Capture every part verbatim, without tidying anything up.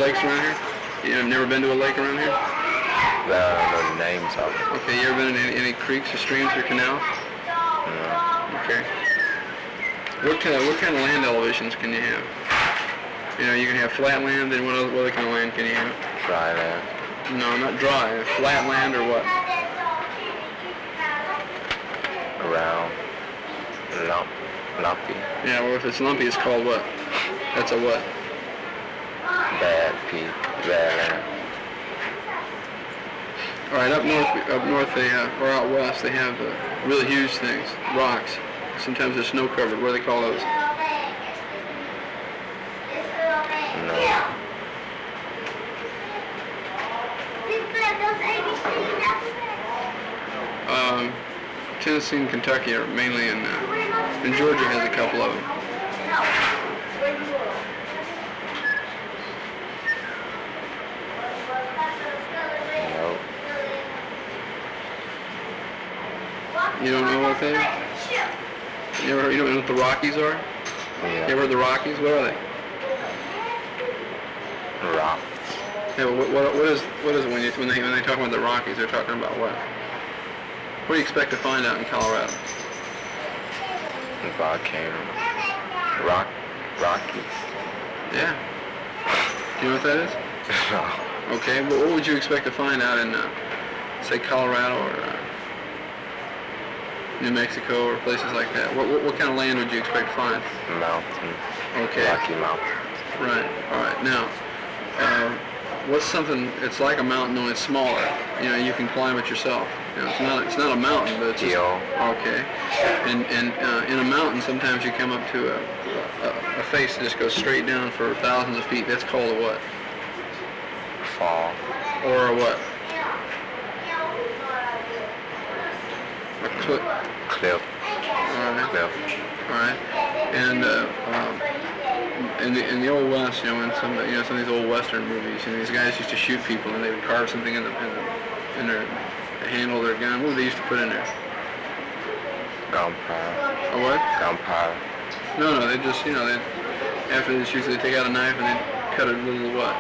lakes around here? You have never been to a lake around here? I don't know the names of it. Okay, you ever been in any, any creeks or streams or canals? No. Okay. What kind of what kind of land elevations can you have? You know, you can have flat land, and what other, what other kind of land can you have? Dry land. No, not dry. Flat land or what? Round. Lump. Lumpy. Yeah, well, if it's lumpy, it's called what? That's a what? Bad peat. Bad land. All right, up north, up north, they uh, or out west, they have uh, really huge things, rocks. Sometimes they're snow covered. What do they call those? No. Um, Tennessee and Kentucky are mainly in, uh, and Georgia has a couple of them. No. You don't know what they are? You, ever, you don't know what the Rockies are? Yeah. You ever heard the Rockies? What are they? Rock. Yeah, but what, what, what is what is it when, you, when they when they talk about the Rockies? They're talking about what? What do you expect to find out in Colorado? Volcano. Rock. Rockies. Yeah. Do you know what that is? No. Okay, but what would you expect to find out in, uh, say, Colorado or uh, New Mexico or places like that? What, what what kind of land would you expect to find? Mountain. Okay. Rocky Mountain. Right. All right. Now, uh, what's something? It's like a mountain, only it's smaller. You know, you can climb it yourself. You know, it's not it's not a mountain, but it's just, Hill. okay. And and uh, in a mountain, sometimes you come up to a, a a face that just goes straight down for thousands of feet. That's called a what? Fall. Or a what? A cliff. Cliff. All right. Cliff. All right. And uh, um, in the in the old west, you know, in some you know some of these old western movies, you know, these guys used to shoot people and they would carve something in the in, the, in their the handle of their gun. What would they used to put in there? Gunpowder. A what? Gunpowder. No, no. They just you know they after they shoot, they take out a knife and they cut a little what?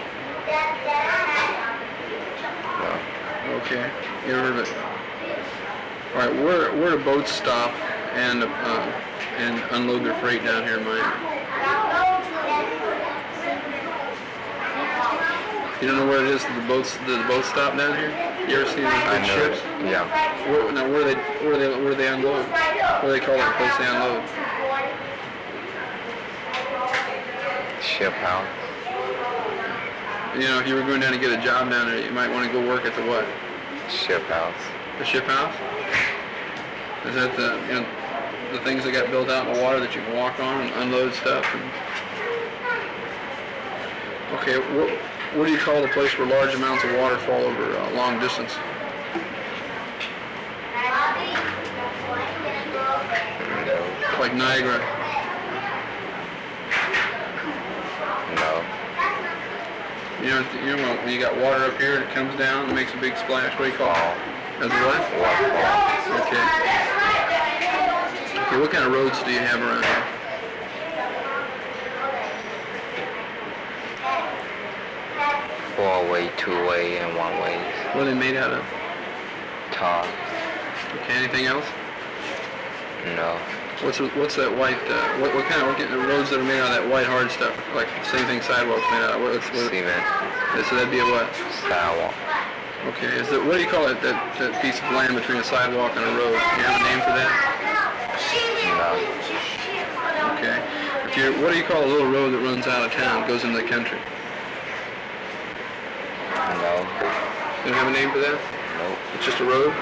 No. Okay. You ever heard of it? All right. Where where do boats stop and uh, and unload their freight down here in Miami? You don't know where it is that the boats that the boats stop down here? You ever seen I those big know. ships? Yeah. Where, now where they where they where they unload? What do they call that place they unload? Ship house. You know, if you were going down to get a job down there, you might want to go work at the what? Ship house. The ship house? Is that the you know the things that got built out in the water that you can walk on and unload stuff? And... Okay, what what do you call the place where large amounts of water fall over a long distance? No. Like Niagara. No. You know, you know when you got water up here and it comes down and makes a big splash. What do you call it? As a what? Waterfall. Okay. Okay. What kind of roads do you have around here? Four-way, two-way, and one-way. What are they made out of? Tar. Okay. Anything else? No. What's what's that white? Uh, what what kind of what kind of roads that are made out of that white hard stuff? Like same thing sidewalks made out of. What's what? Cement. So that'd be a what? Sidewalk. Okay. Is that what do you call it? That that piece of land between a sidewalk and a road? Do you have a name for that? No. Okay. If you're, what do you call a little road that runs out of town, goes into the country? No. You don't have a name for that? Nope. It's just a road?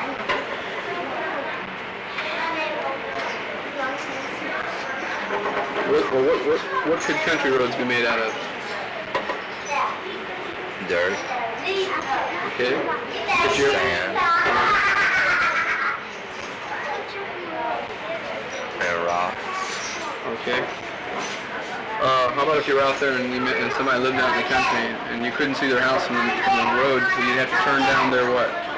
What, well, what, what, what could country roads be made out of? Dirt. Okay. Could you, Sand. And rock. okay. Uh, how about if you were out there and, you met, and somebody lived out in the country and you couldn't see their house from the, from the road, so you'd have to turn down their what?